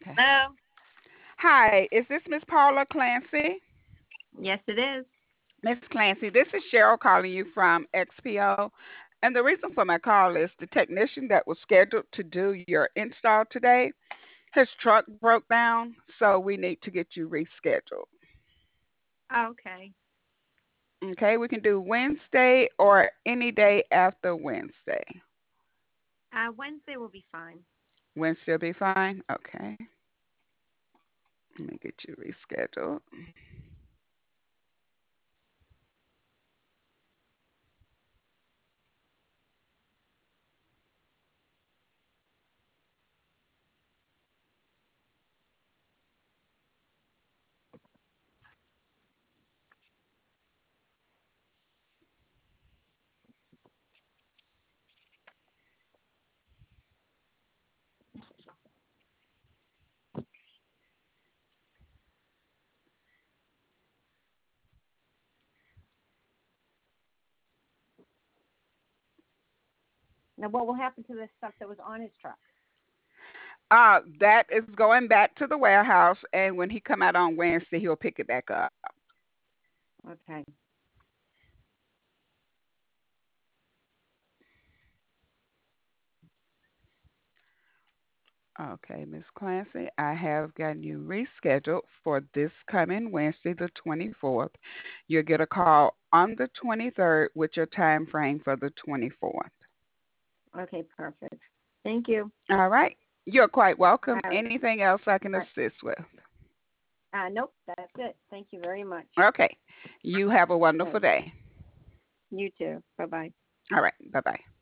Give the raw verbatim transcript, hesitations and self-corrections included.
Okay. Hello. Hi, is this Miss Paula Clancy? Yes, it is. Miss Clancy, this is Cheryl calling you from X P O. And the reason for my call is the technician that was scheduled to do your install today, his truck broke down, so we need to get you rescheduled. Okay. Okay, we can do Wednesday or any day after Wednesday. Uh, Wednesday will be fine. Wednesday will be fine? Okay. Let me get you rescheduled. Now, what will happen to the stuff that was on his truck? Uh, that is going back to the warehouse, and when he come out on Wednesday, he'll pick it back up. Okay. Okay, Miss Clancy, I have gotten you rescheduled for this coming Wednesday, the twenty-fourth. You'll get a call on the twenty-third with your time frame for the twenty-fourth. Okay, perfect. Thank you. All right. You're quite welcome. All right. Anything else I can All right. assist with? Uh, nope, that's it. Thank you very much. Okay. You have a All wonderful right. day. You too. Bye bye. All right. Bye bye.